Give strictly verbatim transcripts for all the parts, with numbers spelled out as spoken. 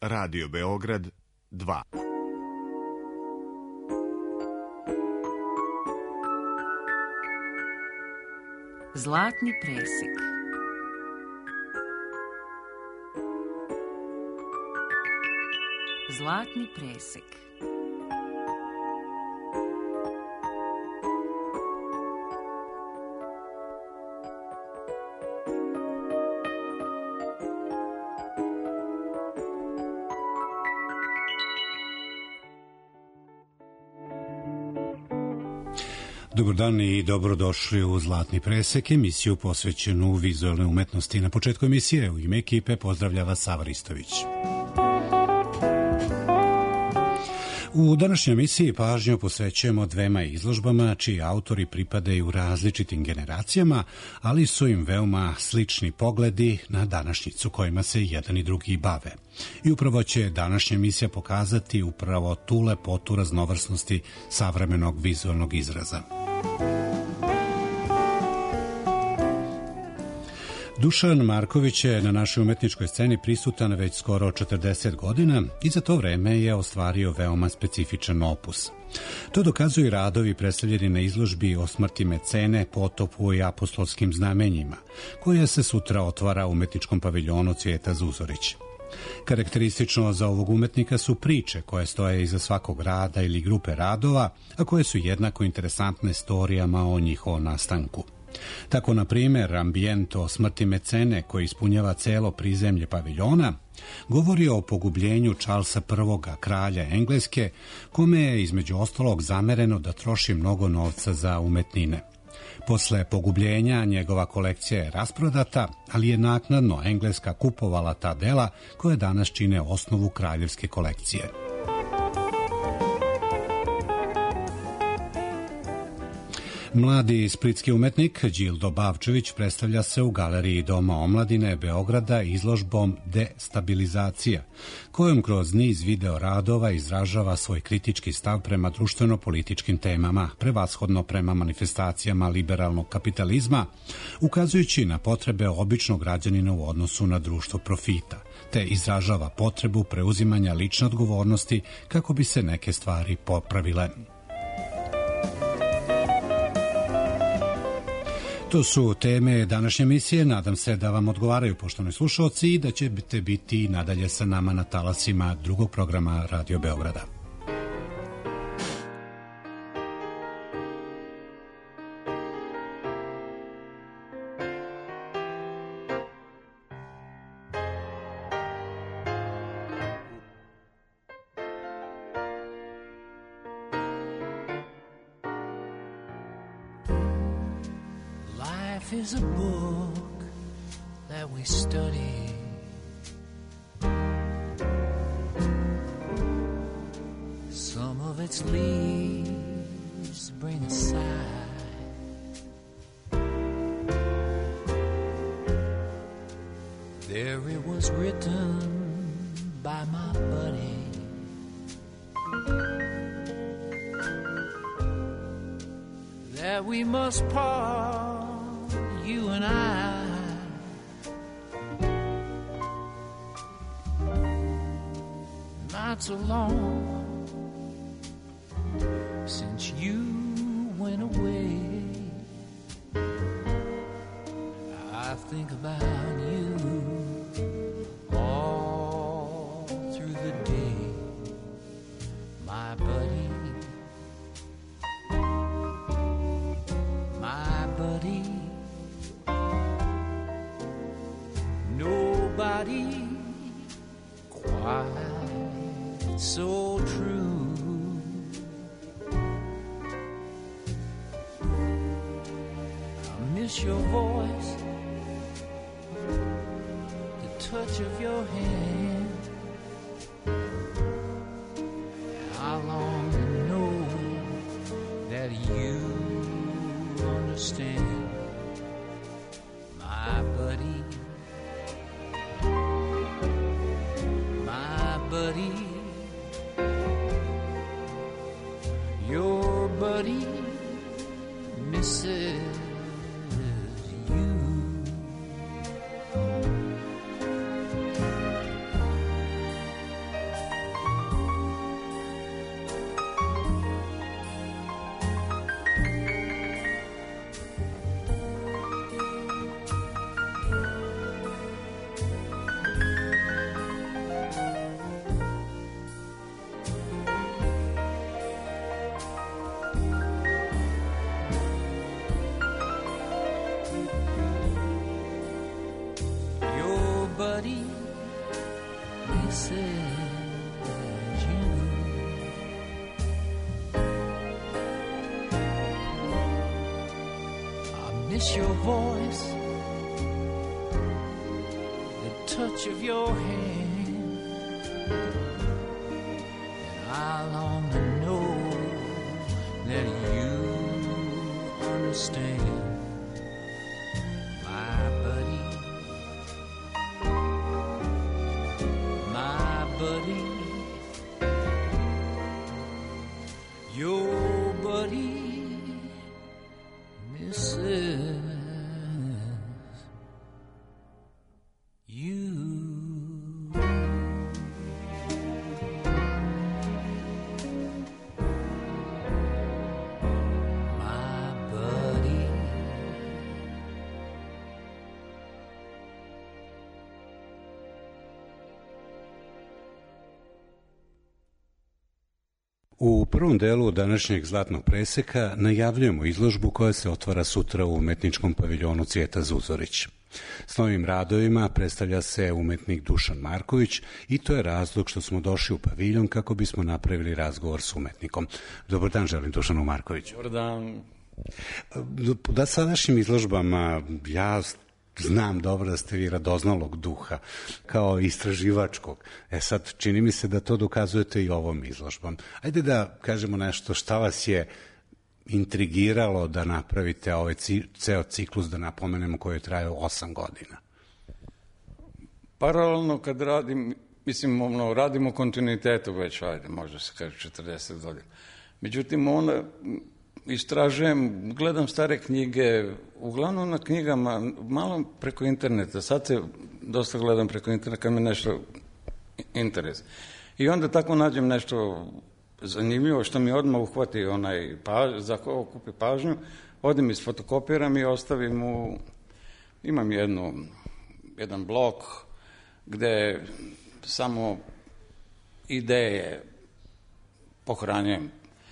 Radio Beograd dva. Zlatni presek. Zlatni presek. Dobar dan i dobrodošli u Zlatni presek, emisiju posvećenu vizualnoj umetnosti. Na početku emisije u ime ekipe pozdravlja vas Sava Ristović. U današnjoj emisiji pažnju posvećujemo dvema izložbama čiji autori pripadaju različitim generacijama, ali su im veoma slični pogledi na današnjicu kojima se jedan i drugi bave. I upravo će današnja emisija pokazati upravo tu lepotu raznovrsnosti savremenog vizualnog izraza. Dušan Marković je na našoj umetničkoj sceni prisutan već skoro četrdeset godina i za to vreme je ostvario veoma specifičan opus. To dokazuju radovi predstavljeni na izložbi O smrti Mecene, potopu i apostolskim znamenjima, koja se sutra otvara u umetničkom paviljonu Cvijeta Zuzorić. Karakteristično za ovog umetnika su priče koje stoje iza svakog rada ili grupe radova, a koje su jednako interesantne storijama o njihovom nastanku. Tako, na primjer, ambijent O smrti Mecene, koji ispunjava celo prizemlje paviljona, govori o pogubljenju Charlesa I, kralja Engleske, kome je između ostalog zamereno da troši mnogo novca za umetnine. Posle pogubljenja njegova kolekcija je rasprodata, ali je naknadno Engleska kupovala ta dela koje danas čine osnovu kraljevske kolekcije. Mladi splitski umetnik Đildo Bavčević predstavlja se u Galeriji Doma omladine Beograda izložbom Destabilizacija, kojom kroz niz video radova izražava svoj kritički stav prema društveno-političkim temama, prevashodno prema manifestacijama liberalnog kapitalizma, ukazujući na potrebe običnog građanina u odnosu na društvo profita, te izražava potrebu preuzimanja lične odgovornosti kako bi se neke stvari popravile. To su teme današnje emisije. Nadam se da vam odgovaraju, poštovani slušalci, i da ćete biti nadalje sa nama na talasima drugog programa Radio Beograda. Life is a book that we study. Some of its leaves bring a sigh. There it was written by my buddy. That we must part, you and I. Not so long since you went away. I think about you all through the day, my buddy. Buddy, nobody quite so true. I miss your voice, the touch of your hand. I long to know that you understand, my buddy, my buddy, your buddy misses you. misses you. I miss your voice, the touch of your hand, and I long to know that you understand, my buddy, my buddy, your buddy misses you. U prvom delu današnjeg Zlatnog preseka najavljujemo izložbu koja se otvara sutra u umetničkom paviljonu Cvijeta Zuzorić. S novim radovima predstavlja se umetnik Dušan Marković i to je razlog što smo došli u paviljon kako bismo napravili razgovor s umetnikom. Dobar dan, želim Dušanu Markoviću. Dobar dan. Da sadašnjim izložbama ja znam dobro da ste vi radoznalog duha, kao istraživačkog. E sad, čini mi se da to dokazujete i ovom izložbom. Ajde da kažemo nešto, šta vas je intrigiralo da napravite ovaj ceo ciklus, da napomenemo, koji je trajao osam godina? Paralelno kad radim, mislim, ono, radim u kontinuitetu već, ajde, možda se kaže četrdeset godina. Međutim, onda istražujem, gledam stare knjige, uglavnom na knjigama, malo preko interneta. Sad se dosta gledam preko interneta kad me nešto interes. I onda tako nađem nešto zanimljivo što mi odmah uhvati onaj paž, za ko okupi pažnju, odim iz fotokopiram i ostavim u, imam jednu, jedan blok gde samo ideje pohranjujem.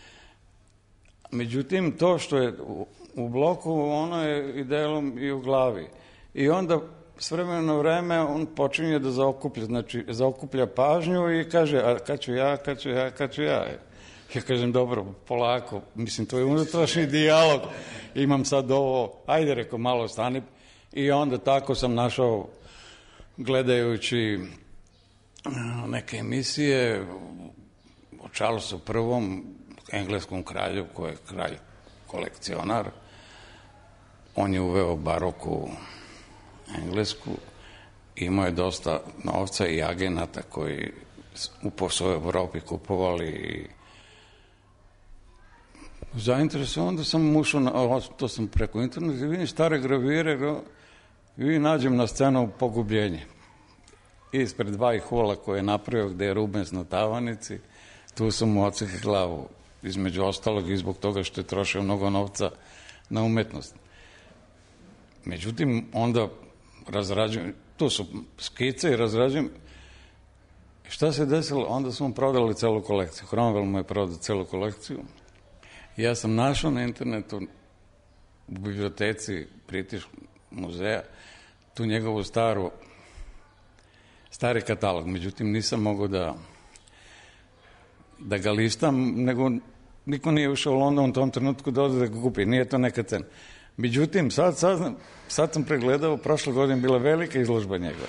Međutim, to što je u bloku, ono je i delom i u glavi. I onda s vremena na vreme on počinje da zaokuplja, znači zaokuplja pažnju i kaže, a kad ću ja, kad ću ja, kad ću ja. Ja kažem, dobro, polako, mislim, to je unutrašnji dijalog, imam sad ovo, ajde, reko, malo stani. I onda tako sam našao, gledajući neke emisije o Charlesu prvom, engleskom kralju, koji je kralj kolekcionar. On je uveo baroku englesku, imao je dosta novca i agenata koji u posao Evropi kupovali i zainteresovan, onda sam ušao, na, to sam preko interneta, vidim stare gravire i nađem na scenu Pogubljenje. Ispred dva hola koje je napravio, gde je Rubens na tavanici, tu sam mu ocekli glavu, između ostalog i zbog toga što je trošio mnogo novca na umetnost. Međutim, onda razrađujem, tu su skice i razrađujem. Šta se desilo? Onda smo prodali celu kolekciju. Cromwell mu je prodao celu kolekciju. Ja sam našao na internetu u biblioteci British muzeja tu njegovu staru stari katalog. Međutim, nisam mogao da da ga listam, nego niko nije ušao u London u tom trenutku da ode da ga kupi. Nije to neka cena. Međutim, sad, sad, sad sam pregledao, prošle godine bila velika izložba njegova.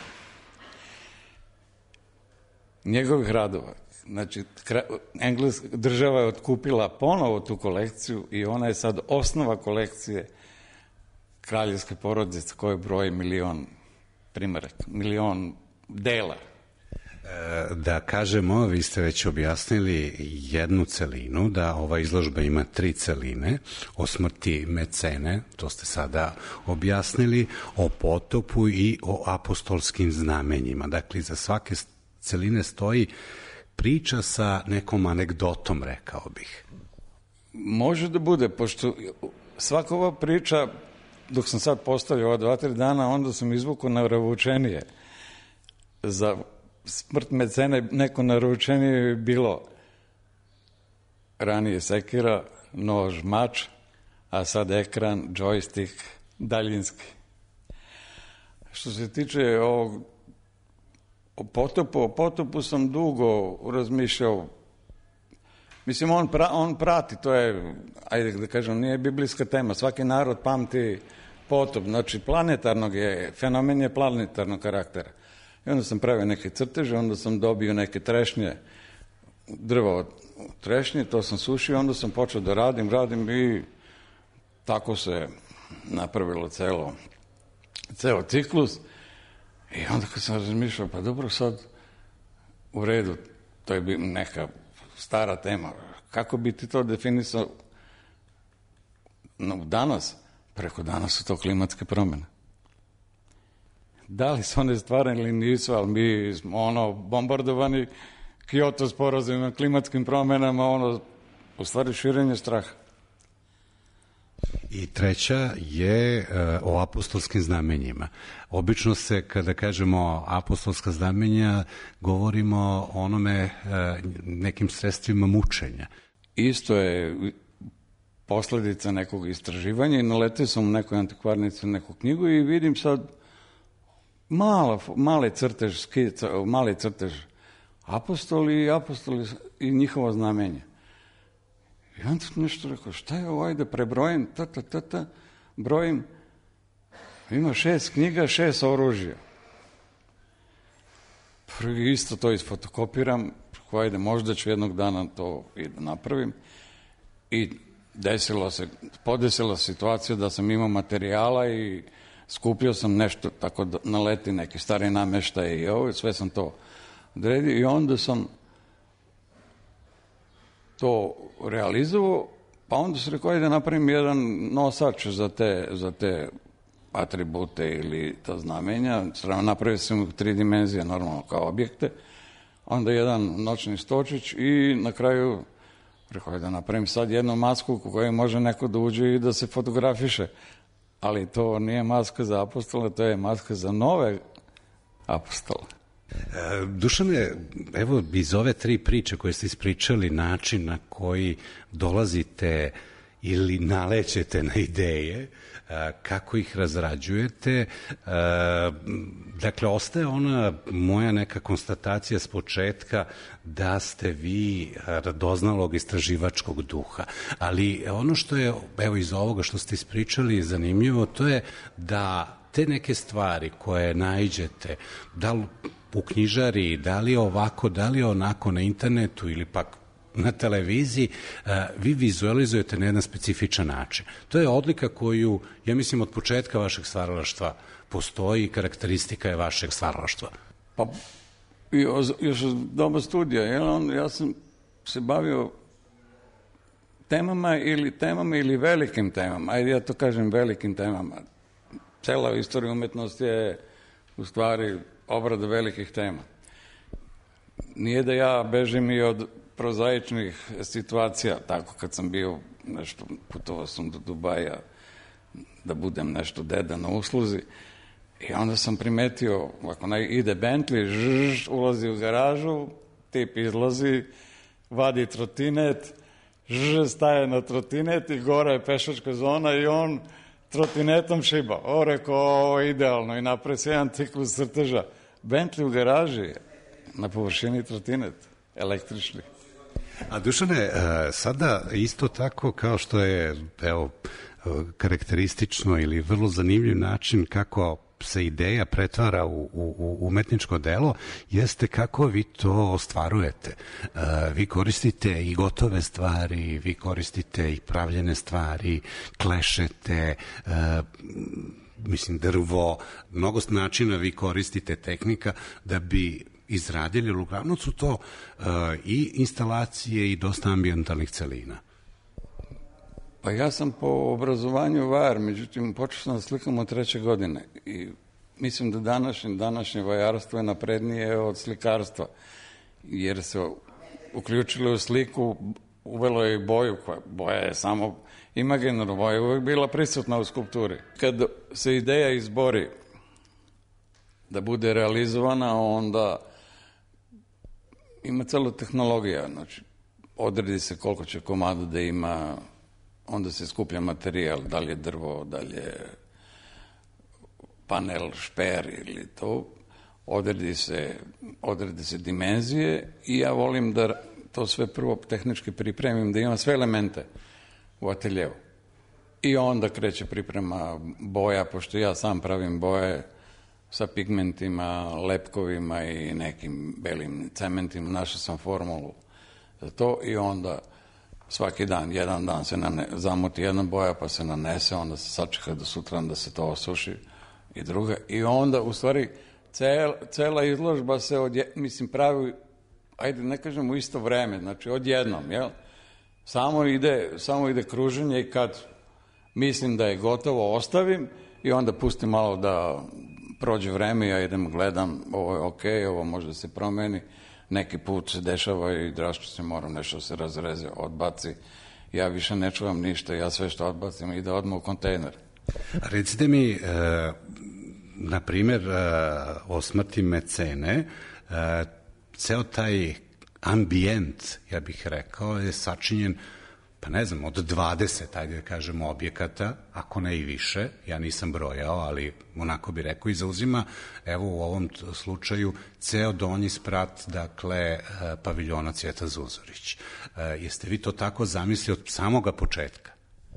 Njegovih radova. Znači, engleska država je otkupila ponovo tu kolekciju i ona je sad osnova kolekcije kraljevske porodice koje broji milion primeraka, milion dela. Da kažemo, vi ste već objasnili jednu celinu, da ova izložba ima tri celine, o smrti Mecene, to ste sada objasnili, o potopu i o apostolskim znamenjima. Dakle, za svake celine stoji priča sa nekom anegdotom, rekao bih. Može da bude, pošto svaka ova priča, dok sam sad postavio ova dva, tri dana, onda sam izvukao naravoučenije. Za smrt Mecene neko naravoučenije je bilo ranije sekira, nož, mač, a sad ekran, džojstik, daljinski. Što se tiče ovog O Potopu, o Potopu sam dugo razmišljao. Mislim, on, pra, on prati, to je, ajde da kažem, nije biblijska tema. Svaki narod pamti Potop. Znači, planetarnog je, fenomen je planetarnog karaktera. I onda sam pravio neke crteže, onda sam dobio neke trešnje, drva od trešnje, to sam sušio, onda sam počeo da radim, radim i tako se napravilo celo, ceo ciklus. I onda kad sam razmišljao, pa dobro, sad u redu, to je neka stara tema. Kako bi ti to definisao no, danas? Preko danas su to klimatske promjene. Da li su one stvarne ili nisu, ali mi smo ono bombardovani Kyoto sporazumima, klimatskim promjenama, ono, u stvari širenje straha. I treća je uh, o apostolskim znamenjima. Obično se, kada kažemo apostolska znamenja, govorimo o onome uh, nekim sredstvima mučenja. Isto je posljedica nekog istraživanja i naletio sam u nekoj antikvarnici neku knjigu i vidim sad mala, male crtež, skica, mali crtež apostoli i apostoli i njihova znamenja. I onda sam nešto rekao, šta je ovo, ajde prebrojim, ta, ta, ta, ta, brojim, ima šest knjiga, šest oružja. Prvi isto to isfotokopiram, ajde, možda ću jednog dana to i da napravim. I desilo se, podesila situacija da sam imao materijala i skupio sam nešto, tako da naleti neki stari nameštaj i ovo, sve sam to odredio i onda sam to realizovao, pa onda se rekao, ajde napravim jedan nosač za te, za te atribute ili ta znamenja. Napravio sam u tri dimenzije, normalno kao objekte. Onda jedan noćni stočić i na kraju rekao, ajde napravim sad jednu masku u kojoj može neko da uđe i da se fotografiše. Ali to nije maska za apostola, to je maska za nove apostole. Dušane, evo iz ove tri priče koje ste ispričali, način na koji dolazite ili nalećete na ideje, kako ih razrađujete, dakle, ostaje ona moja neka konstatacija s početka da ste vi radoznalog istraživačkog duha, ali ono što je, evo iz ovoga što ste ispričali zanimljivo, to je da te neke stvari koje naiđete, da li u knjižari, da li ovako, da li onako na internetu ili pak na televiziji, vi vizualizujete na jedan specifičan način. To je odlika koju, ja mislim, od početka vašeg stvaralaštva postoji i karakteristika je vašeg stvaralaštva. Pa, još od doba studija, jel, on, ja sam se bavio temama ili temama ili velikim temama. Ajde, ja to kažem velikim temama. Cela istorija umetnosti je u stvari obrada velikih tema. Nije da ja bežim i od prozaičnih situacija, tako kad sam bio nešto, putovao sam do Dubaja da budem nešto deda na usluzi i onda sam primetio, ako ne ide Bentley, žž, ulazi u garažu, tip izlazi, vadi trotinet, žž, staje na trotinet i gore je pešačka zona i on trotinetom šiba. O, rekao, ovo je idealno i napravi se jedan ciklus crteža. Bentley u garaži je na površini trotinet, električni. A Dušane, sada isto tako kao što je, evo, karakteristično ili vrlo zanimljiv način kako se ideja pretvara u, u, u umetničko delo, jeste kako vi to ostvarujete. Vi koristite i gotove stvari, vi koristite i pravljene stvari, klešete, mislim, drvo, mnogo načina vi koristite tehnika da bi izradili, ali uglavnom su to uh, i instalacije i dosta ambijentalnih celina. Pa ja sam po obrazovanju vajar, međutim počeo sam da slikam od treće godine i mislim da današnje, današnje vajarstvo je naprednije od slikarstva, jer se uključilo u sliku, uvelo je i boju, koja boja je samo imaginarna, boja je uvek bila prisutna u skulpturi. Kad se ideja izbori da bude realizovana, onda ima cela tehnologija, znači odredi se koliko će komada da ima, onda se skuplja materijal, da li je drvo, da li je panel, šper ili to, odredi se, odredi se dimenzije i ja volim da to sve prvo tehnički pripremim, da imam sve elemente u ateljevu. I onda kreće priprema boja, pošto ja sam pravim boje sa pigmentima, lepkovima i nekim belim cementima, našao sam formulu za to i onda svaki dan, jedan dan se nane, zamuti jedna boja pa se nanese, onda se sačeka do sutra da se to osuši i druga. I onda, u stvari, cel, cela izložba se, odje, mislim, pravi, ajde, ne kažem u isto vreme, znači odjednom, jel? Samo ide, samo ide kruženje i kad mislim da je gotovo, ostavim i onda pustim malo da prođe vreme, ja idem, gledam, ovo je okej, ovo može da se promeni, neki put se dešava i drastično se moram nešto se razreze, odbaci, ja više ne čuvam ništa, ja sve što odbacim ide odmah u kontejner. Recite mi, e, na primjer, e, o smrti mecene, e, ceo taj ambijent, ja bih rekao, je sačinjen, pa ne znam, od dvadeset, ajde da kažemo, objekata, ako ne i više, ja nisam brojao, ali onako bi rekao, i zauzima, evo u ovom slučaju, ceo donji sprat, dakle, paviljona Cvijeta Zuzorić. Jeste vi to tako zamislili od samoga početka?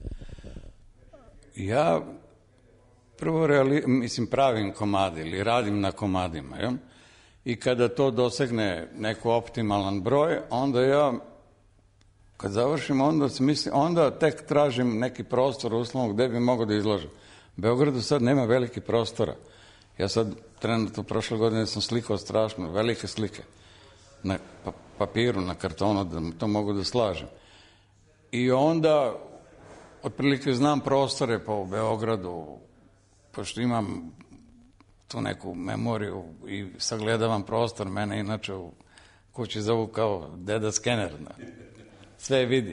Ja prvo reali, mislim, pravim komade ili radim na komadima, ja? I kada to dosegne neko optimalan broj, onda ja kad završim, onda se mislim, onda tek tražim neki prostor uslovno gde bi mogao da izložim. U Beogradu sad nema velike prostora. Ja sad trenutno prošle godine sam slikao strašno, velike slike na papiru, na kartonu, da to mogu da slažem. I onda otprilike znam prostore po Beogradu, pošto imam tu neku memoriju i sagledavam prostor, mene inače u kući zovu kao deda skener, sve vidi.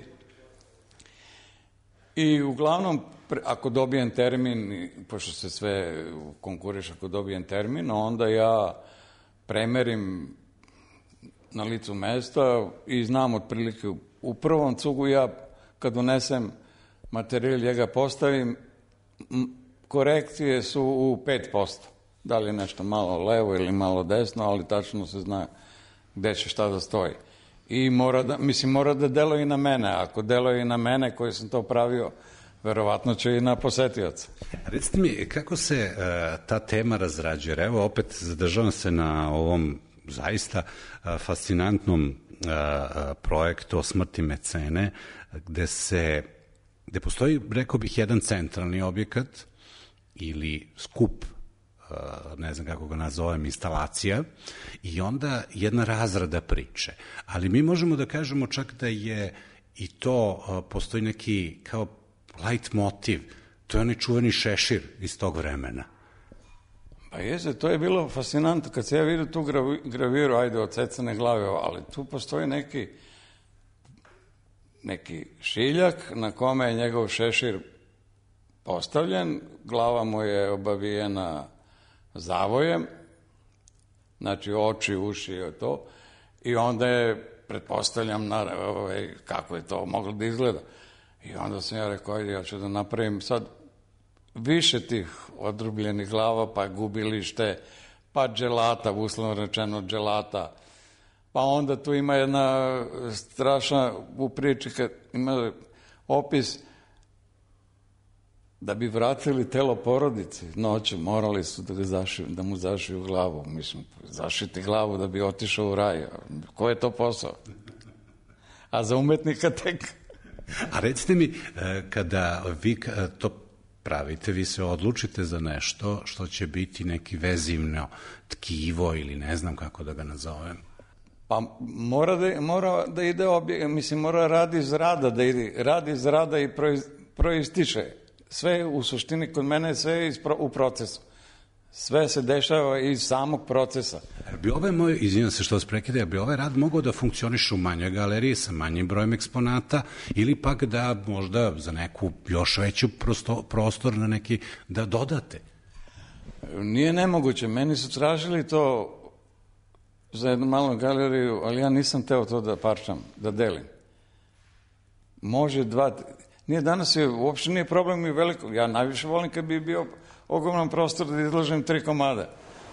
I uglavnom, ako dobijem termin, pošto se sve konkuriš, ako dobijem termin, onda ja premerim na licu mesta i znam otprilike u prvom cugu ja kad unesem materijal, ja ga postavim, korekcije su u pet posto. Da li je nešto malo levo ili malo desno, ali tačno se zna gde će šta da stoji. I mora da, mislim, mora da deluje i na mene. Ako deluje i na mene koji sam to pravio, verovatno će i na posetioca. Recite mi, kako se uh, ta tema razrađuje? Evo, opet zadržavam se na ovom zaista uh, fascinantnom uh, projektu o smrti mecene, gde se, gde postoji, rekao bih, jedan centralni objekat ili skup, ne znam kako ga nazovem, instalacija, i onda jedna razrada priče. Ali mi možemo da kažemo čak da je i to, postoji neki kao light motiv, to je onaj čuveni šešir iz tog vremena. Pa jeste, to je bilo fascinantno, kad se ja vidio tu graviru, ajde, od cecane glave, ali tu postoji neki neki šiljak na kome je njegov šešir postavljen, glava mu je obavijena zavojem, znači oči, uši i to, i onda je, pretpostavljam, na, ovaj, kako je to moglo da izgleda. I onda sam ja rekao, ajde, ja ću da napravim sad više tih odrubljenih glava, pa gubilište, pa dželata, uslovno rečeno dželata, pa onda tu ima jedna strašna u priči, kad ima opis da bi vratili telo porodici noću, morali su da, ga zašiju, da mu zašiju glavu. Mislim, zašiti glavu da bi otišao u raj. Ko je to posao? A za umetnika tek. A recite mi, kada vi to pravite, vi se odlučite za nešto što će biti neki vezivno tkivo ili ne znam kako da ga nazovem. Pa mora da, mora da ide objekt, mislim, mora radi iz rada, da ide, radi iz rada i proiz, proističe. Sve u suštini kod mene sve je u procesu. Sve se dešava iz samog procesa. Bi ovaj moj, izvinjam se što vas prekida, bi ovaj rad mogao da funkcioniše u manjoj galeriji sa manjim brojem eksponata ili pak da možda za neku još veću prosto, prostor na neki da dodate? Nije nemoguće. Meni su tražili to za jednu malu galeriju, ali ja nisam teo to da parčam, da delim. Može dva... Nije danas, je, uopšte nije problem i veliko. Ja najviše volim kad bi bio ogroman prostor da izložim tri komada.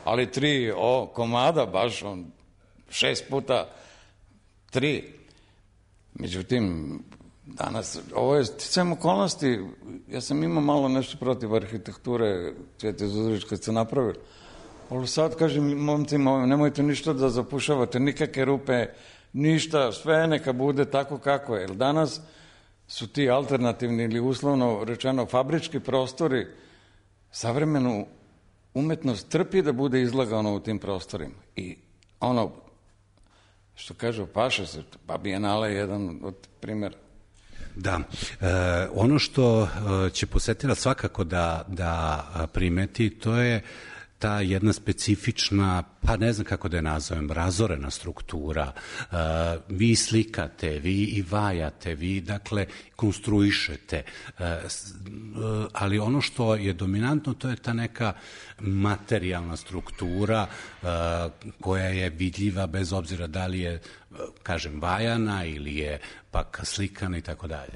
ali tri o, komada, baš on, šest puta tri. Međutim, danas, ovo je sticajem okolnosti, ja sam imao malo nešto protiv arhitekture Cvijete Zuzorić kad se napravili. Ali sad kažem momcima, nemojte ništa da zapušavate, nikakve rupe, ništa, sve neka bude tako kako je. Jer danas su ti alternativni ili uslovno rečeno fabrički prostori savremenu umetnost trpi da bude izlagano u tim prostorima. I ono, što kažu, paše se, pa Bijenale je jedan od primjera. Da, e, ono što će posetilac svakako da, da primeti, to je ta jedna specifična, pa ne znam kako da je nazovem, razorena struktura. Uh, vi slikate, vi i vajate, vi dakle konstruišete, uh, uh, ali ono što je dominantno to je ta neka materijalna struktura uh, koja je vidljiva bez obzira da li je, uh, kažem, vajana ili je pak slikana i tako dalje.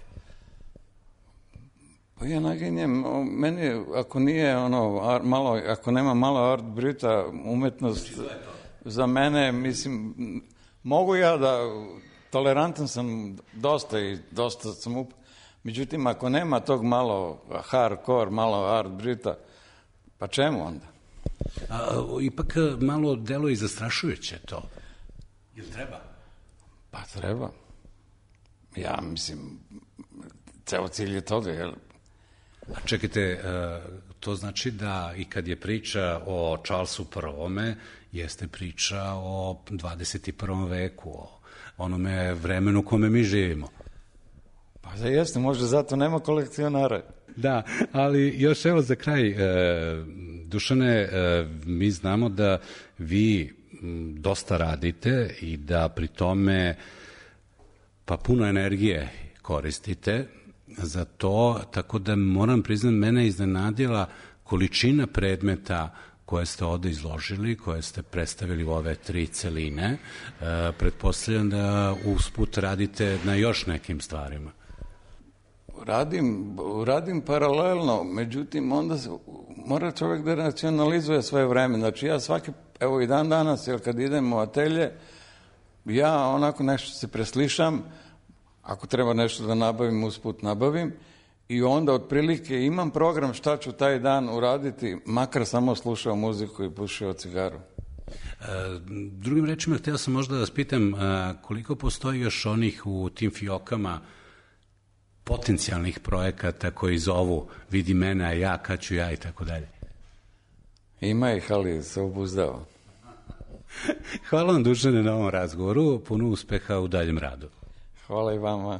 Pa ja naginjem, meni ako nije ono, ar, malo, ako nema malo art brita, umetnost, za mene, mislim, mogu ja da, tolerantan sam dosta i dosta sam up, međutim, ako nema tog malo hardcore, malo art brita, pa čemu onda? A, ipak malo delo i zastrašujuće to. Jel treba? Pa treba. Ja mislim, ceo cilj je toga, jel? A čekajte, to znači da i kad je priča o Charlesu Prvome, jeste priča o dvadeset prvom veku, o onome vremenu u kome mi živimo. Pa da jeste, možda zato nema kolekcionara. Da, ali još evo za kraj, Dušane, mi znamo da vi dosta radite i da pri tome pa puno energije koristite za to, tako da moram priznat, mene iznenadila količina predmeta koje ste ovde izložili, koje ste predstavili u ove tri celine. E, pretpostavljam da usput radite na još nekim stvarima. Radim, radim paralelno, međutim, onda se, mora čovjek da racionalizuje svoje vreme. Znači, ja svaki, evo i dan danas, jer kad idem u atelje, ja onako nešto se preslišam, ako treba nešto da nabavim, usput nabavim, i onda otprilike imam program šta ću taj dan uraditi, makar samo slušao muziku i pušio cigaru. E, drugim rečima, htio sam možda da vas pitam koliko postoji još onih u tim fiokama potencijalnih projekata koji zovu vidi mene, a ja, kad ću ja i tako dalje. Ima ih, ali se obuzdao. Hvala vam, Dušane, na ovom razgovoru, puno uspeha u daljem radu. Hvala i vama.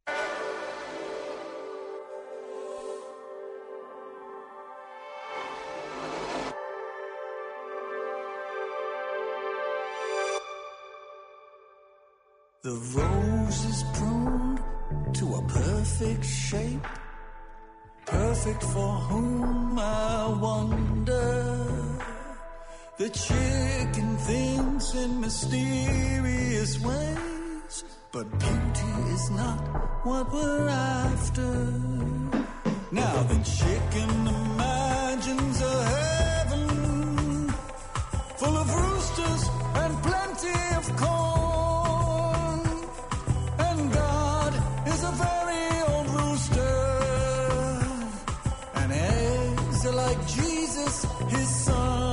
The rose is pruned to a perfect shape, perfect for whom I wonder. The chicken thinks in mysterious ways, but beauty is not what we're after. Now the chicken imagines a heaven full of roosters and plenty of corn. And God is a very old rooster, and eggs are like Jesus, his son.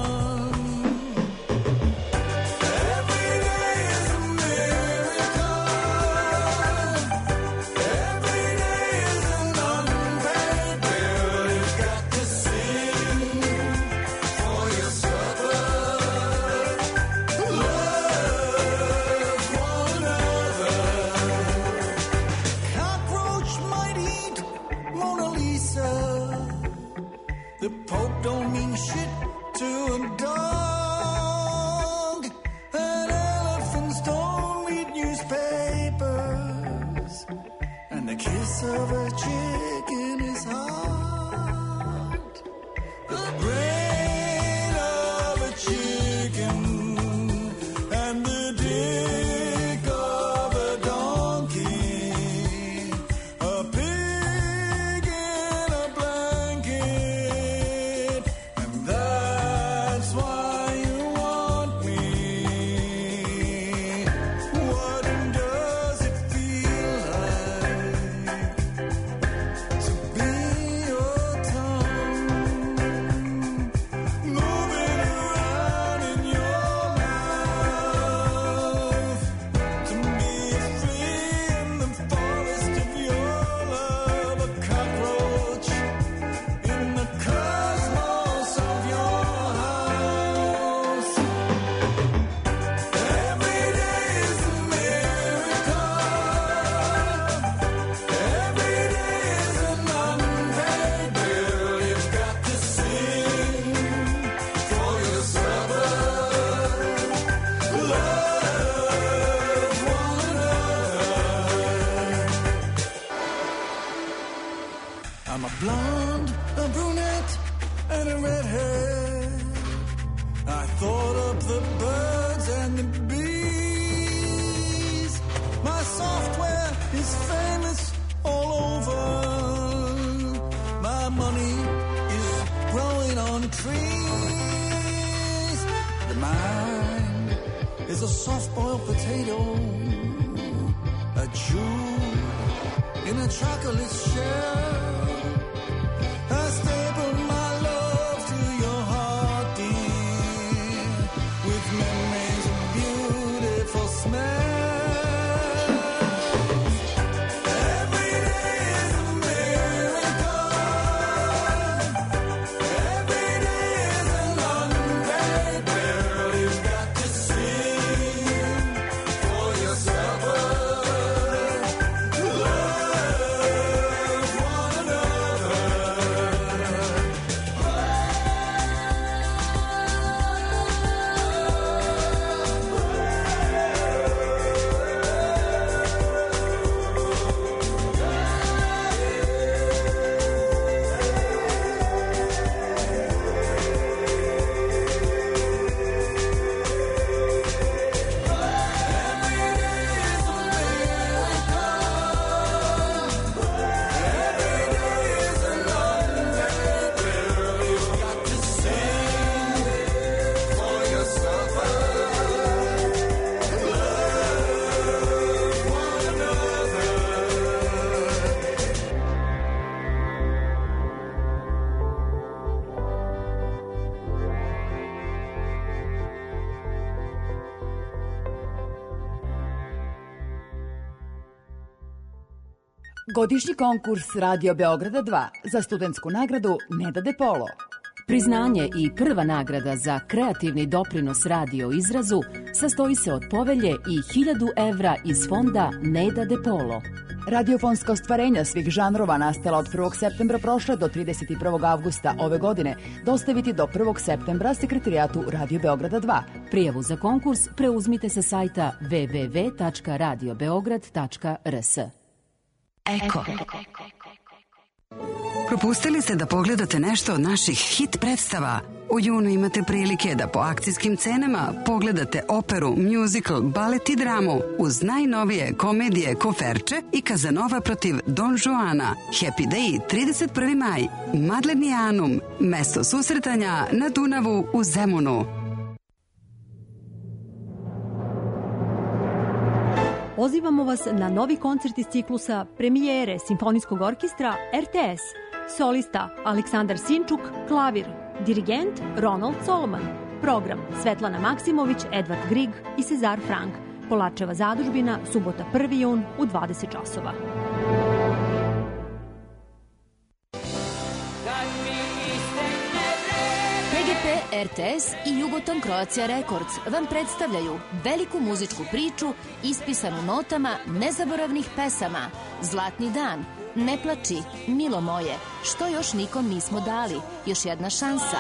The Pope don't mean shit to a dog, and elephants don't read newspapers, and the kiss of a chicken is hard. The brain of a chicken and the dick of a donkey, a pig in a blanket. That's why you potato, a jewel in a chocolate shell. I staple my love to your heart, dear, with memories of beautiful smells. Godišnji konkurs Radio Beograda dva za studentsku nagradu Neda De Polo. Priznanje i prva nagrada za kreativni doprinos radio izrazu sastoji se od povelje i hiljadu evra iz fonda Neda De Polo. Radiofonska ostvarenja svih žanrova nastala od prvog septembra prošle do trideset prvog avgusta ove godine dostaviti do prvog septembra sekretarijatu Radio Beograda dva. Prijavu za konkurs preuzmite sa sajta w w w tačka radio beograd tačka r s. Eko. Propustili ste da pogledate nešto od naših hit predstava? U junu imate prilike da po akcijskim cenama pogledate operu, musical, balet i dramu uz najnovije komedije Koferče i Kazanova protiv Don Juana. Happy Day, trideset prvi maj. Madlenianum, mesto susretanja na Dunavu u Zemunu. Pozivamo vas na novi koncert iz ciklusa premijere Simfonijskog orkestra R T S. Solista Aleksandar Sinčuk, klavir. Dirigent Ronald Solomon. Program Svetlana Maksimović, Edvard Grig i Cezar Frank. Polačeva zadužbina, subota prvi jun u dvadeset časova. P G P, R T S i Jugoton Croatia Records vam predstavljaju veliku muzičku priču ispisanu notama nezaboravnih pesama. Zlatni dan, Ne plači, Milo moje, Što još nikom nismo dali, Još jedna šansa.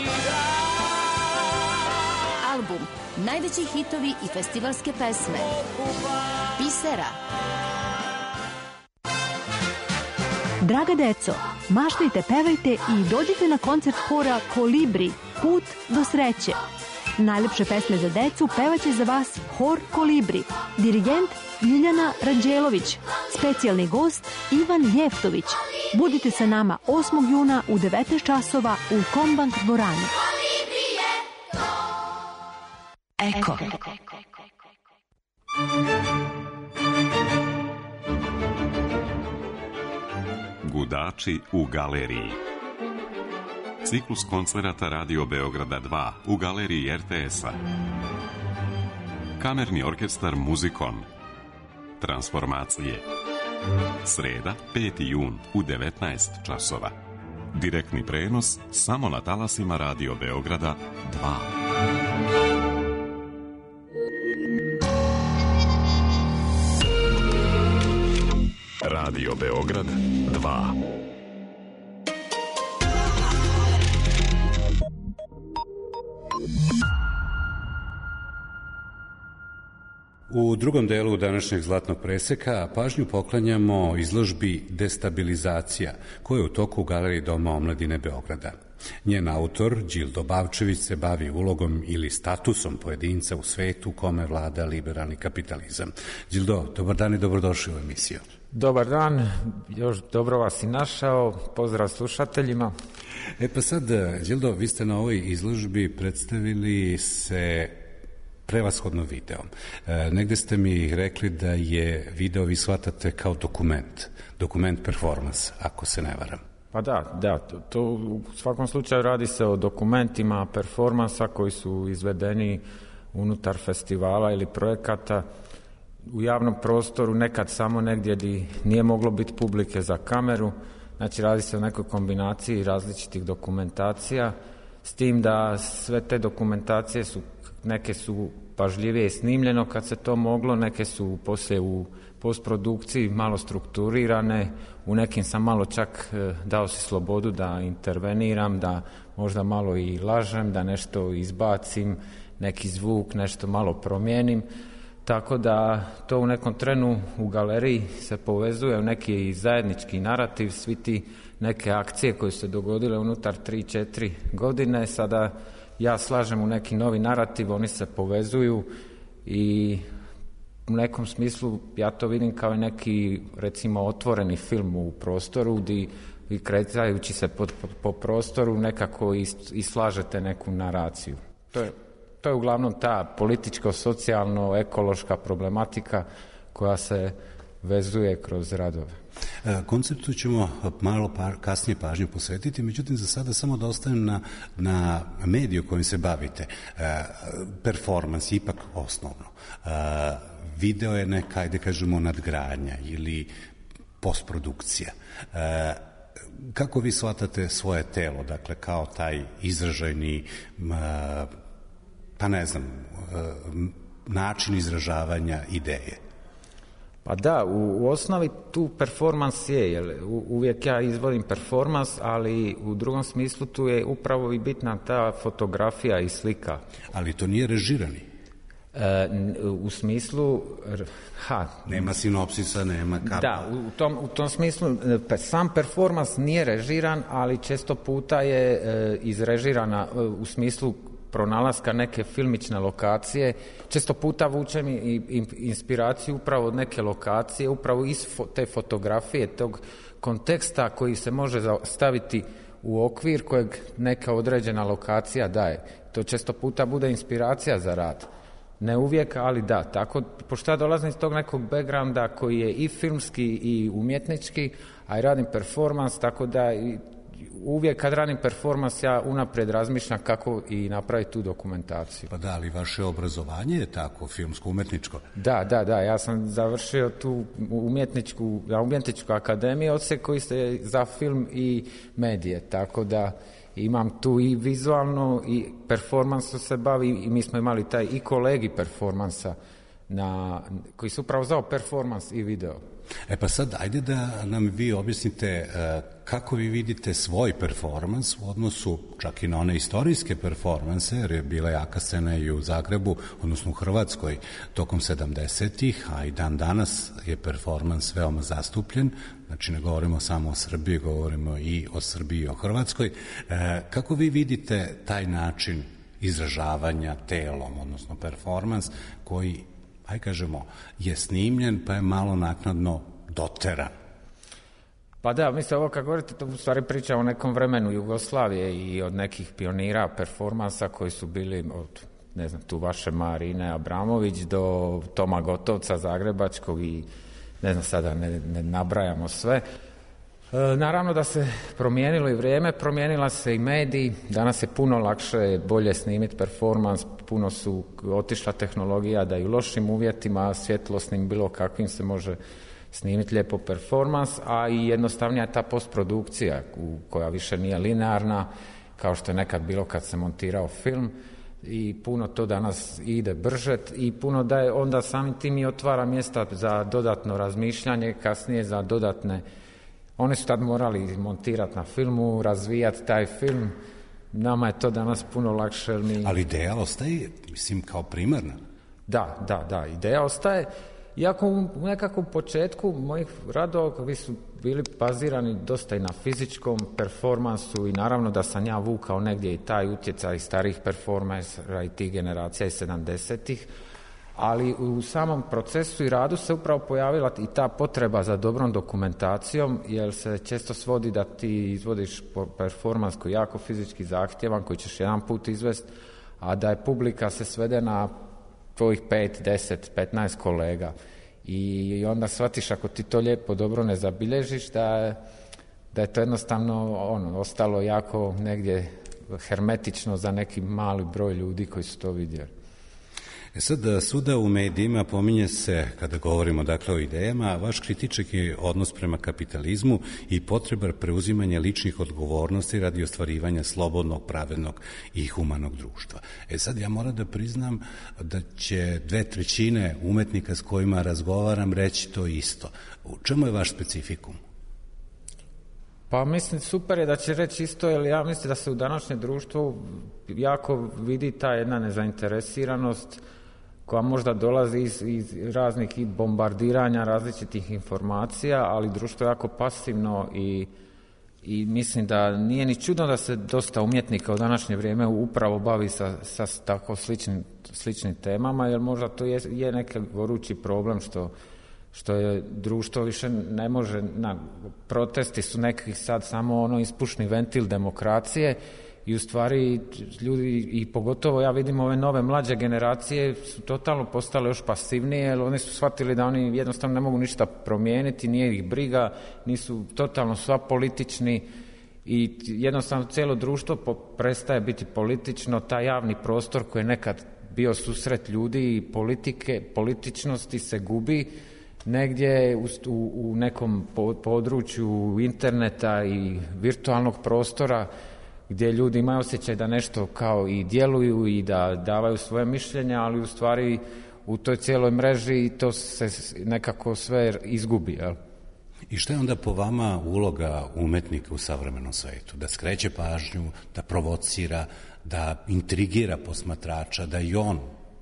Album, najveći hitovi i festivalske pesme. Pisera. Draga deco, maštajte, pevajte i dođite na koncert hora Kolibri, Put do sreće. Najlepše pesme za decu pevaće za vas hor Kolibri. Dirigent Ljiljana Ranđelović. Specijalni gost Ivan Jeftović. Budite sa nama osmog juna u devetnaest časova u Kombank dvorani. Eko. Gudači u galeriji. Ciklus koncerata Radio Beograda dva u galeriji R T S-a. Kamerni orkestar Muzikon. Transformacije. Sreda, peti jun u devetnaest časova. Direktni prenos samo na talasima Radio Beograda dva. Radio Beograd dva. U drugom delu današnjeg Zlatnog preseka pažnju poklanjamo izložbi Destabilizacija, koja je u toku u Galeriji Doma omladine Beograda. Njen autor, Đildo Bavčević, se bavi ulogom ili statusom pojedinca u svetu kome vlada liberalni kapitalizam. Đildo, dobar dan i dobrodošli u emisiju. Dobar dan, još dobro vas i našao, pozdrav slušateljima. E pa sad, Đildo, vi ste na ovoj izložbi predstavili se prevashodno video. E, negde ste mi rekli da je video vi shvatate kao dokument, dokument performans, ako se ne varam. Pa da, da, to, to u svakom slučaju radi se o dokumentima performansa koji su izvedeni unutar festivala ili projekata u javnom prostoru, nekad samo negdje gdje nije moglo biti publike za kameru. Znači radi se o nekoj kombinaciji različitih dokumentacija, s tim da sve te dokumentacije su, neke su pažljivije snimljeno kad se to moglo, neke su poslije u postprodukciji malo strukturirane, u nekim sam malo čak dao si slobodu da interveniram, da možda malo i lažem, da nešto izbacim, neki zvuk, nešto malo promijenim. Tako da to u nekom trenu u galeriji se povezuje u neki zajednički narativ, svi ti neke akcije koje su se dogodile unutar tri četiri godine, sada ja slažem u neki novi narativ, oni se povezuju i u nekom smislu ja to vidim kao neki recimo otvoreni film u prostoru gdje vi kretajući se po, po, po prostoru nekako i, i slažete neku naraciju. To je To je uglavnom ta političko-socijalno-ekološka problematika koja se vezuje kroz radove. Konceptu ćemo malo pa, kasnije pažnju posvetiti, međutim za sada samo da ostavim na, na mediju kojim se bavite. Performans je ipak osnovno. Video je neka, ajde kažemo, nadgradnja ili postprodukcija. Kako vi shvatate svoje telo, dakle kao taj izražajni pa ne znam, način izražavanja ideje? Pa da, u, u osnovi tu performans je, jer uvijek ja izvodim performans, ali u drugom smislu tu je upravo i bitna ta fotografija i slika. Ali to nije režirani? E, u smislu... Ha, nema sinopsisa, nema kapa. Da, u tom, u tom smislu sam performans nije režiran, ali često puta je e, izrežirana e, u smislu pronalaska neke filmične lokacije. Često puta vučem i inspiraciju upravo od neke lokacije, upravo iz te fotografije, tog konteksta koji se može staviti u okvir kojeg neka određena lokacija daje. To često puta bude inspiracija za rad. Ne uvijek, ali da. Tako, pošto ja dolazim iz tog nekog backgrounda koji je i filmski i umjetnički, a i radim performans, tako da i uvijek kad radim performans ja unaprijed razmišljam kako i napraviti tu dokumentaciju. Pa da, ali vaše obrazovanje je tako, filmsko-umjetničko? Da, da, da, ja sam završio tu umjetničku, umjetničku akademiju, odsjek koji se za film i medije, tako da imam tu i vizualno i performansu se bavi i mi smo imali taj i kolegi performansa na, koji su upravo zvao performans i video. E pa sad, ajde da nam vi objasnite uh, kako vi vidite svoj performans u odnosu čak i na one istorijske performanse, jer je bila jaka scena i u Zagrebu, odnosno u Hrvatskoj tokom sedamdesetih, a i dan danas je performans veoma zastupljen, znači ne govorimo samo o Srbiji, govorimo i o Srbiji i o Hrvatskoj. Uh, kako vi vidite taj način izražavanja telom, odnosno performans koji, aj kažemo, je snimljen pa je malo naknadno doteran? Pa da, mislim, ovo kad govorite, to u stvari priča o nekom vremenu Jugoslavije i od nekih pionira performansa koji su bili od, ne znam, tu vaše Marine Abramović do Toma Gotovca zagrebačkog i ne znam, sada ne, ne nabrajamo sve. E, naravno da se promijenilo i vrijeme, promijenila se i mediji, danas je puno lakše, bolje snimiti performans, puno su otišla tehnologija da i u lošim uvjetima, svjetlosnim, bilo kakvim se može snimiti lijepo performans, a i jednostavnija je ta postprodukcija koja više nije linearna, kao što je nekad bilo kad se montirao film, i puno to danas ide brže i puno daje, onda samim tim i otvara mjesta za dodatno razmišljanje, kasnije za dodatne. Oni su tad morali montirati na filmu, razvijati taj film. Nama je to danas puno lakše. Mi... Ali ideja ostaje, mislim, kao primarna. Da, da, da, ideja ostaje. Iako u nekakvom početku mojih radova koji su bili bazirani dosta i na fizičkom performansu i naravno da sam ja vukao negdje i taj utjecaj starih performansera i tih generacija iz sedamdesetih, ali u samom procesu i radu se upravo pojavila i ta potreba za dobrom dokumentacijom, jer se često svodi da ti izvodiš performans koji je jako fizički zahtjevan, koji ćeš jedan put izvesti, a da je publika se svede na tvojih pet, deset, petnaest kolega. I onda shvatiš ako ti to lijepo dobro ne zabilježiš da, da je to jednostavno ono, ostalo jako negdje hermetično za neki mali broj ljudi koji su to vidjeli. E sad, svuda u medijima pominje se, kada govorimo dakle o idejama, vaš kritički odnos prema kapitalizmu i potreba preuzimanja ličnih odgovornosti radi ostvarivanja slobodnog, pravednog i humanog društva. E sad, ja moram da priznam da će dve trećine umetnika s kojima razgovaram reći to isto. U čemu je vaš specifikum? Pa mislim, super je da će reći isto, jer ja mislim da se u današnjem društvu jako vidi ta jedna nezainteresiranost koja možda dolazi iz, iz raznih i bombardiranja različitih informacija, ali društvo je jako pasivno i, i mislim da nije ni čudno da se dosta umjetnika u današnje vrijeme upravo bavi sa, sa tako sličnim, sličnim temama, jer možda to je, je neki gorući problem što što je društvo više ne može, na, protesti su neki sad samo ono ispušni ventil demokracije i u stvari ljudi, i pogotovo ja vidim ove nove mlađe generacije su totalno postale još pasivnije, jer oni su shvatili da oni jednostavno ne mogu ništa promijeniti, nije ih briga, nisu totalno sva politični i jednostavno cijelo društvo prestaje biti politično, taj javni prostor koji je nekad bio susret ljudi i politike, političnosti se gubi negdje u, u nekom području interneta i virtualnog prostora gdje ljudi imaju osjećaj da nešto kao i djeluju i da davaju svoje mišljenja, ali u stvari u toj cijeloj mreži to se nekako sve izgubi. Jel? I šta je onda po vama uloga umetnika u savremenom svetu? Da skreće pažnju, da provocira, da intrigira posmatrača, da i on...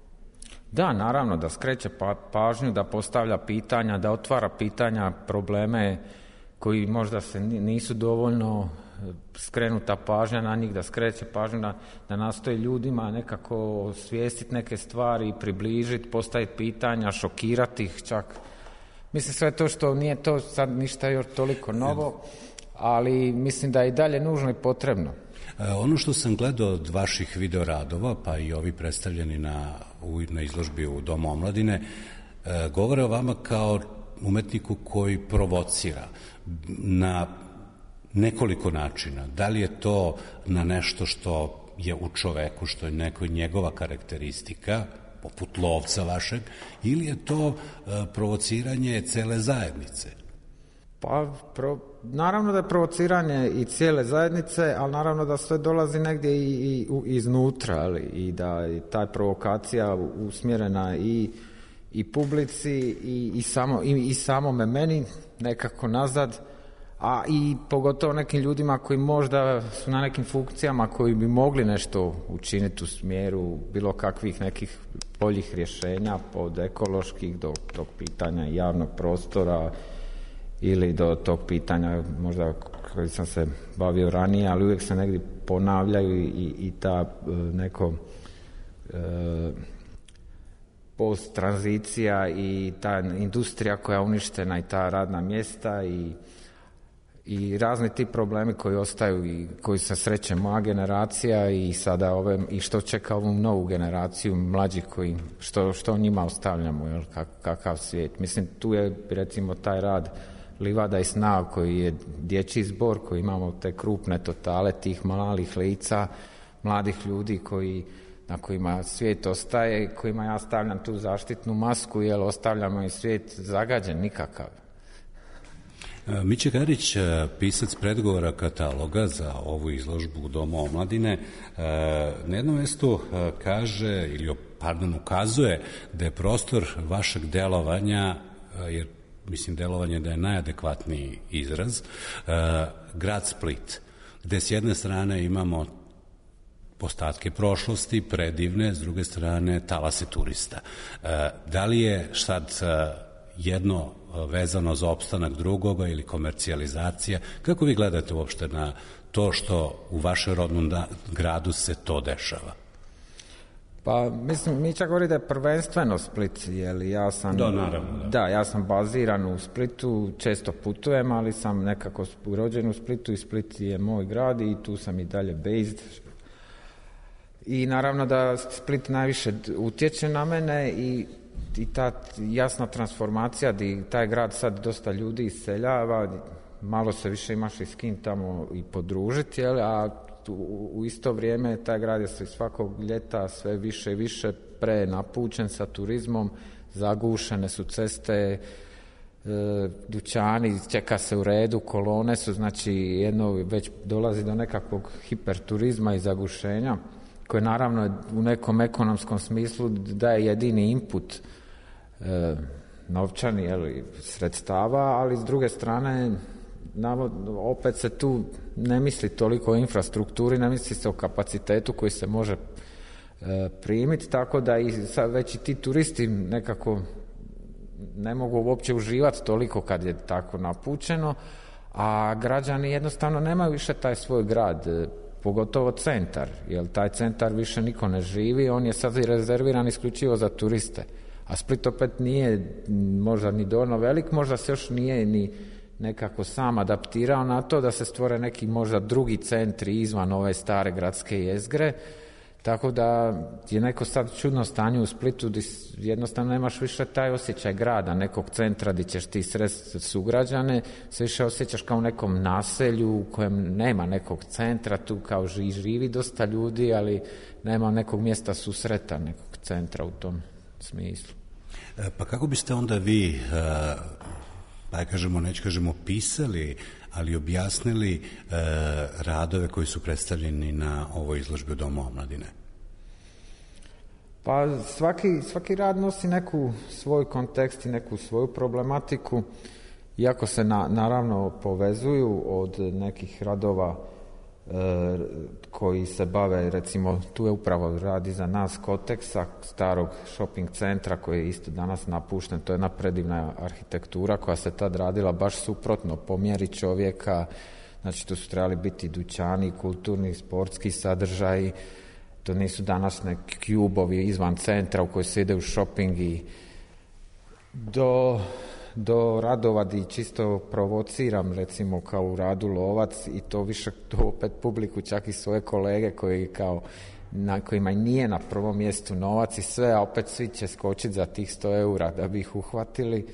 Da, naravno, da skreće pa, pažnju, da postavlja pitanja, da otvara pitanja, probleme koji možda se nisu dovoljno skrenuta pažnja na njih, da skreće pažnju, da, da nastoji ljudima nekako osvijestiti neke stvari, približiti, postaviti pitanja, šokirati ih čak. Mislim sve to što nije to sad ništa još toliko novo, ali mislim da je i dalje nužno i potrebno. Ono što sam gledao od vaših videoradova, pa i ovi predstavljeni na, na izložbi u Domu omladine, govore o vama kao umetniku koji provocira na nekoliko načina. Da li je to na nešto što je u čoveku, što je neko njegova karakteristika, poput lovca vašeg, ili je to provociranje cele zajednice? Pa, pro, naravno da je provociranje i cijele zajednice, ali naravno da sve dolazi negdje i, i u, iznutra, ali, i da je ta provokacija usmjerena i, i publici i, i, samo, i, i samome meni nekako nazad, a i pogotovo nekim ljudima koji možda su na nekim funkcijama koji bi mogli nešto učiniti u smjeru bilo kakvih nekih boljih rješenja, od ekoloških do tog pitanja javnog prostora, ili do tog pitanja možda koji sam se bavio ranije, ali uvijek se negdje ponavljaju i, i ta neko e, post-tranzicija i ta industrija koja je uništena i ta radna mjesta i, i razni ti problemi koji ostaju i koji se sreće moja generacija i sada ove, i što čeka ovu novu generaciju mlađih koji, što, što njima ostavljamo, jel, kak, kakav svijet. Mislim, tu je recimo taj rad Livada i sna koji je dječji zbor, koji imamo te krupne totale tih malih lica, mladih ljudi koji, na kojima svijet ostaje, kojima ja stavljam tu zaštitnu masku, jer ostavljamo i svijet zagađen nikakav. Miće Garić, pisac predgovora kataloga za ovu izložbu u Domu omladine, na jednom mjestu kaže, ili pardon, ukazuje da je prostor vašeg delovanja, jer mislim delovanje da je najadekvatniji izraz, grad Split, gde s jedne strane imamo ostatke prošlosti, predivne, s druge strane talase turista. Da li je sad jedno vezano za opstanak drugoga ili komercijalizacija? Kako vi gledate uopšte na to što u vašem rodnom gradu se to dešava? Pa, mislim, mi čak govori da je prvenstveno Split, jer ja sam... Da, naravno. Da. da, ja sam baziran u Splitu, često putujem, ali sam nekako rođen u Splitu i Split je moj grad i tu sam i dalje based. I naravno da Split najviše utječe na mene i, i ta jasna transformacija di taj grad sad dosta ljudi iseljava, malo se više imaš i s kim tamo i podružiti, jel? A u, u isto vrijeme taj grad je se svakog ljeta sve više i više prenapučen sa turizmom, zagušene su ceste, e, dućani, čeka se u redu, kolone su, znači jedno već dolazi do nekakvog hiperturizma i zagušenja, koje naravno u nekom ekonomskom smislu daje jedini input e, novčani, jel, sredstava, ali s druge strane opet se tu ne misli toliko o infrastrukturi, ne misli se o kapacitetu koji se može e, primiti, tako da i sad već i ti turisti nekako ne mogu uopće uživati toliko kad je tako napučeno, a građani jednostavno nemaju više taj svoj grad, e, pogotovo centar, jer taj centar više niko ne živi, on je sad i rezerviran isključivo za turiste, a Split opet nije možda ni dovoljno velik, možda se još nije ni nekako sam adaptirao na to da se stvore neki možda drugi centri izvan ove stare gradske jezgre, tako da je neko sad čudno stanje u Splitu gdje jednostavno nemaš više taj osjećaj grada, nekog centra gdje ćeš ti sresti sugrađane, se više osjećaš kao u nekom naselju u kojem nema nekog centra, tu kao živi dosta ljudi, ali nema nekog mjesta susreta, nekog centra u tom smislu. Pa kako biste onda vi, pa kažemo, neću kažemo pisali, ali objasnili e, radove koji su predstavljeni na ovoj izložbi u Domu omladine? Pa svaki, svaki rad nosi neku svoj kontekst i neku svoju problematiku, iako se na, naravno povezuju od nekih radova e, koji se bave, recimo tu je upravo radi za nas Koteksa, starog shopping centra koji je isto danas napušten, to je jedna predivna arhitektura koja se tad radila baš suprotno, po mjeri čovjeka, znači tu su trebali biti dućani, kulturni, sportski sadržaji, to nisu danas neki kubovi izvan centra u koji se ide u shopping i do... do radova di čisto provociram, recimo kao u radu Lovac, i to više to opet publiku, čak i svoje kolege koji kao na kojima nije na prvom mjestu novac i sve, a opet svi će skočiti za tih sto eura da bi ih uhvatili,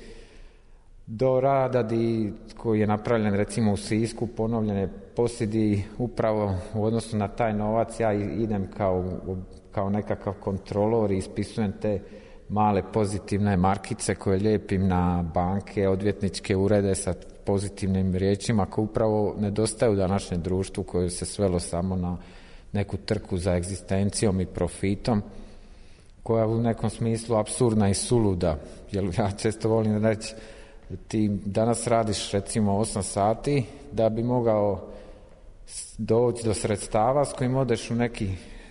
do rada di, koji je napravljen recimo u Sisku, ponovljene posjedi upravo u odnosu na taj novac, ja idem kao, kao nekakav kontrolor i ispisujem te male pozitivne markice koje lijepim na banke, odvjetničke urede sa pozitivnim riječima koje upravo nedostaju u današnjem društvu koje se svelo samo na neku trku za egzistencijom i profitom, koja je u nekom smislu apsurdna i suluda. Jer ja često volim reći, ti danas radiš recimo osam sati da bi mogao doći do sredstava s kojim odeš u neki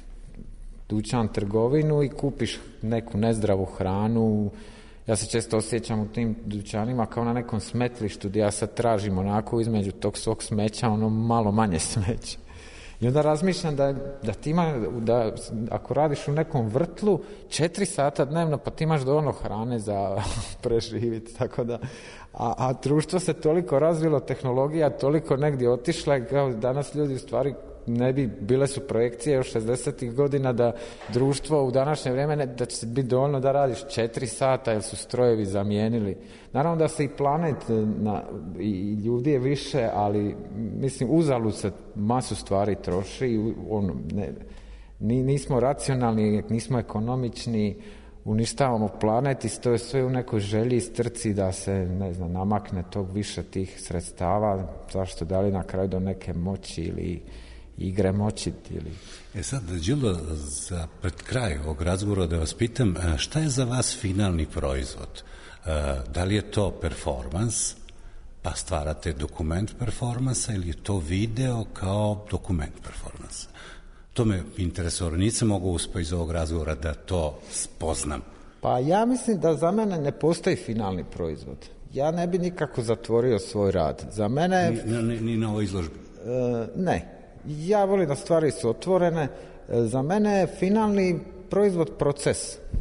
dućan, trgovinu i kupiš neku nezdravu hranu. Ja se često osjećam u tim dućanima kao na nekom smetlištu gdje ja sad tražim onako između tog svog smeća ono malo manje smeća. I onda razmišljam da, da ti ima, da ako radiš u nekom vrtlu četiri sata dnevno, pa ti imaš dovoljno hrane za preživiti, tako da, a, a društvo se toliko razvilo, tehnologija toliko negdje otišla, kao danas ljudi u stvari ne bi, bile su projekcije još šezdesetih godina da društvo u današnje vrijeme ne, da će biti dovoljno da radiš četiri sata jer su strojevi zamijenili. Naravno da se i planet na, i ljudi je više, ali mislim uzalud se masu stvari troši i ono, ne, nismo racionalni, nismo ekonomični, uništavamo planet i to je sve u nekoj želji i strci da se, ne znam, namakne tog više tih sredstava, zašto da li na kraju do neke moći ili igre moći ili... E sad, Đilo, za pred kraj ovog razgovora da vas pitam, šta je za vas finalni proizvod? Da li je to performans, pa stvarate dokument performansa, ili je to video kao dokument performansa? To me interesuje, nisam mogu uspio iz ovog razgovora da to spoznam. Pa ja mislim da za mene ne postoji finalni proizvod. Ja ne bi nikako zatvorio svoj rad. Za mene... Ni, ni, ni na ovoj izložbi? E, ne. Ja volim da stvari su otvorene. Za mene je finalni proizvod proces.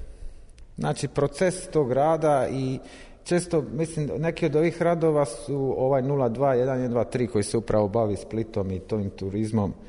Znači proces tog rada i često, mislim, neki od ovih radova su ovaj nula dva jedan jedan dva tri koji se upravo bavi Splitom i tovim turizmom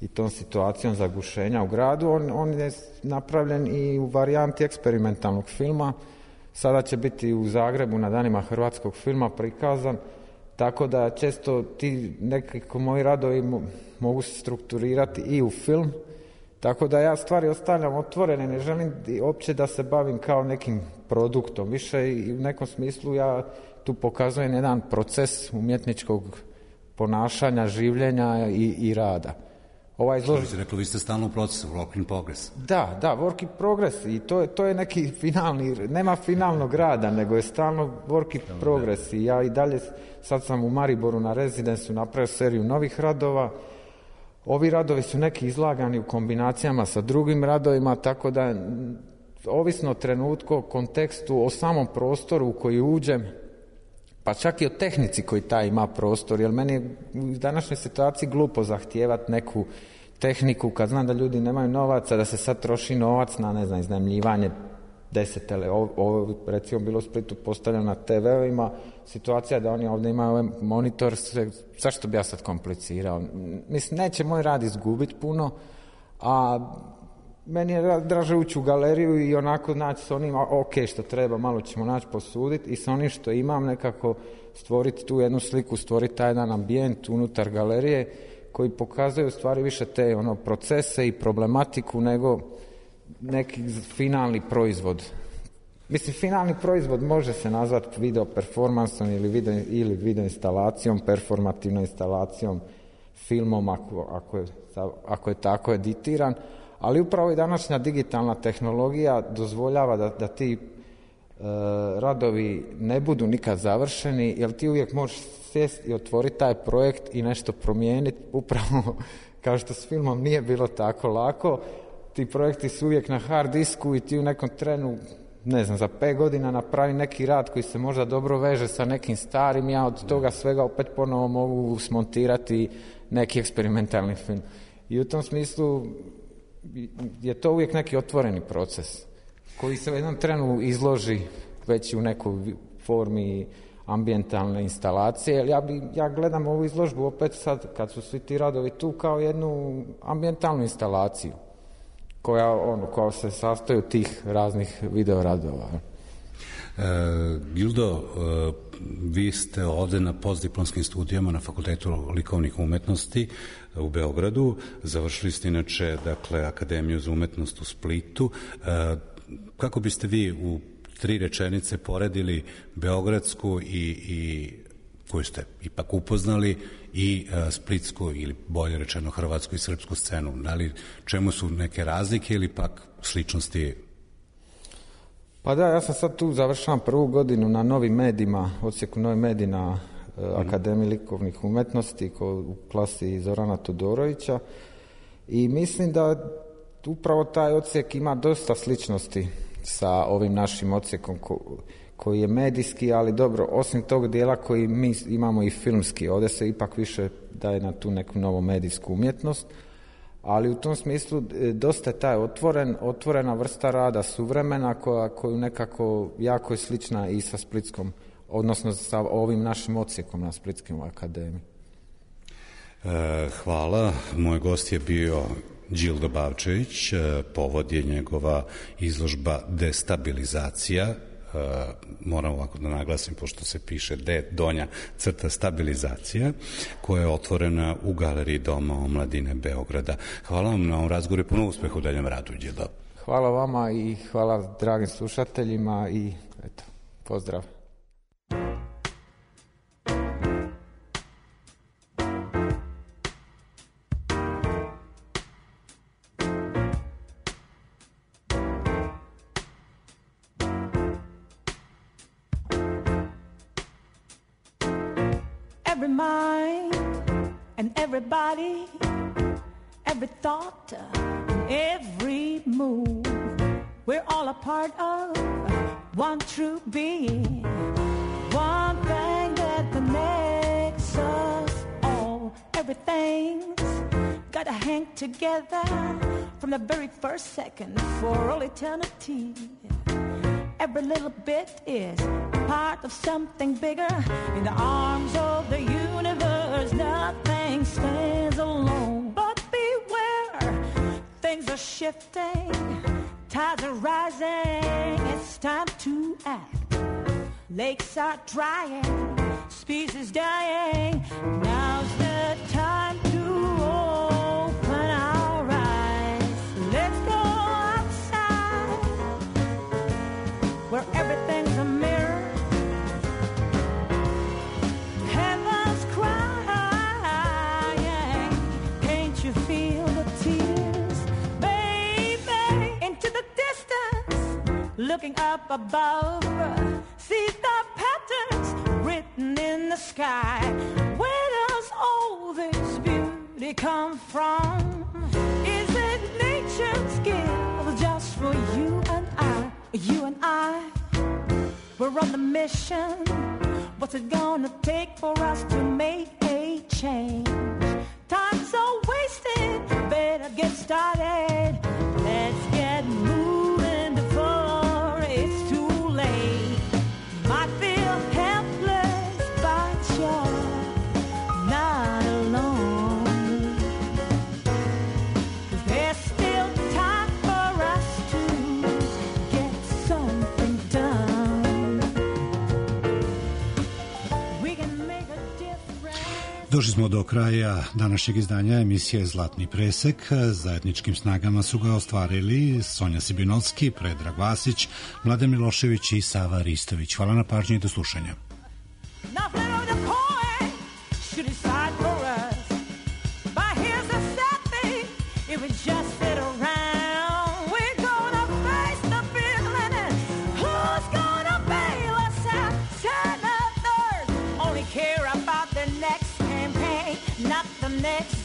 i tom situacijom zagušenja u gradu. On, on je napravljen i u varijanti eksperimentalnog filma. Sada će biti u Zagrebu na danima hrvatskog filma prikazan, tako da često ti nekako moji radovi mogu se strukturirati i u film, tako da ja stvari ostavljam otvorene, ne želim uopće da se bavim kao nekim produktom, više i u nekom smislu ja tu pokazujem jedan proces umjetničkog ponašanja, življenja i, i rada. Ovaj izložba... Što bi se reklo, vi ste stalno u procesu, work in progress. Da, da, work in progress i to je, to je neki finalni, nema finalnog rada, nego je stalno work in progress i ja i dalje, sad sam u Mariboru na rezidensu napravio seriju novih radova. Ovi radovi su neki izlagani u kombinacijama sa drugim radovima, tako da ovisno o trenutku, o kontekstu, o samom prostoru u koji uđem, pa čak i o tehnici koji taj ima prostor, jer meni je u današnjoj situaciji glupo zahtijevati neku tehniku kad znam da ljudi nemaju novaca, da se sad troši novac na, ne znam, iznajmljivanje deset tele, ovo recimo bilo u Splitu postavljeno na te ve-ovima, situacija da oni ovdje imaju ovaj monitor, sve, zašto bi ja sad komplicirao? Mislim, neće moj rad izgubiti puno, a meni je draže ući u galeriju i onako naći s onim, ok, što treba, malo ćemo naći posuditi i sa onim što imam nekako stvoriti tu jednu sliku, stvoriti taj jedan ambijent unutar galerije koji pokazuje u stvari više te ono, procese i problematiku nego neki finalni proizvod. Mislim, finalni proizvod može se nazvati video performansom ili video, ili video instalacijom, performativnom instalacijom, filmom ako, ako, je, ako je tako editiran, ali upravo i današnja digitalna tehnologija dozvoljava da, da ti e, radovi ne budu nikad završeni, jer ti uvijek možeš sjesti i otvoriti taj projekt i nešto promijeniti, upravo kao što s filmom nije bilo tako lako. Ti projekti su uvijek na hard disku i ti u nekom trenu, ne znam, za pet godina napravi neki rad koji se možda dobro veže sa nekim starim, ja od toga svega opet ponovo mogu smontirati neki eksperimentalni film. I u tom smislu je to uvijek neki otvoreni proces koji se u jednom trenu izloži već u nekoj formi ambijentalne instalacije. Ja, bi, ja gledam ovu izložbu opet sad kad su svi ti radovi tu kao jednu ambijentalnu instalaciju koja, ono, koja se sastoji od tih raznih videoradova. E, Gildo, e, vi ste ovde na postdiplomskim studijama na Fakultetu likovnih umetnosti u Beogradu, završili ste inače dakle, Akademiju za umetnost u Splitu. E, kako biste vi u tri rečenice poredili beogradsku i, i koju ste ipak upoznali i uh, splitsku ili bolje rečeno hrvatsku i srpsku scenu? Da li čemu su neke razlike ili pak sličnosti? Pa da, ja sam sad tu završavam prvu godinu na novim medijima, odsjeku novi mediji na uh, mm. Akademiji likovnih umetnosti ko, u klasi Zorana Todorovića i mislim da upravo taj odsjek ima dosta sličnosti sa ovim našim odsjekom ko, koji je medijski, ali dobro, osim tog dijela koji mi imamo i filmski, ovdje se ipak više daje na tu neku novu medijsku umjetnost, ali u tom smislu dosta je taj otvoren, otvorena vrsta rada suvremena koja, koju nekako jako je slična i sa Splitskom, odnosno sa ovim našim odsjekom na Splitskom akademiji. E, hvala. Moj gost je bio Đildo Bavčević, povod je njegova izložba Destabilizacija. Uh, moram ovako da naglasim, pošto se piše D, donja crta stabilizacija, koja je otvorena u Galeriji Doma omladine Beograda. Hvala vam na ovom razgovoru i puno uspeha u daljem radu, Đildo. Hvala vama i hvala dragim slušateljima i eto, pozdrav. Every mind and everybody, every thought, every move, we're all a part of one true being, one thing that connects us all. Everything's gotta hang together from the very first second for all eternity. Every little bit is part of something bigger. In the arms of the universe, nothing stands alone. But beware. Winds are shifting, tides are rising, it's time to act. Lakes are drying, species dying, now's the time to open our eyes. Let's go outside, where everything's a mirror. Heaven's crying, can't you feel the tears, baby? Into the distance, looking up above, see the patterns written in the sky. Where does all this beauty come from? Is it nature's gift just for you and I? You and I, we're on the mission. What's it gonna take for us to make a change? Time's so wasted, better get started. Let's get moving before it's too late. Might feel helpless, but you're not alone. 'Cause there's still time for us to get something done. We can make a difference. Došli smo do kraja današnjeg izdanja emisije Zlatni presek. Zajedničkim snagama su ga ostvarili Sonja Sibinovski, Predrag Vasić, Mladen Milošević i Sava Ristović. Hvala na pažnji i do slušanja. Nothing on the coin should decide for us. But here's the sad thing, if we just sit around, we're gonna face the feeling, and who's gonna bail us out? Senators only care about the next campaign, not the next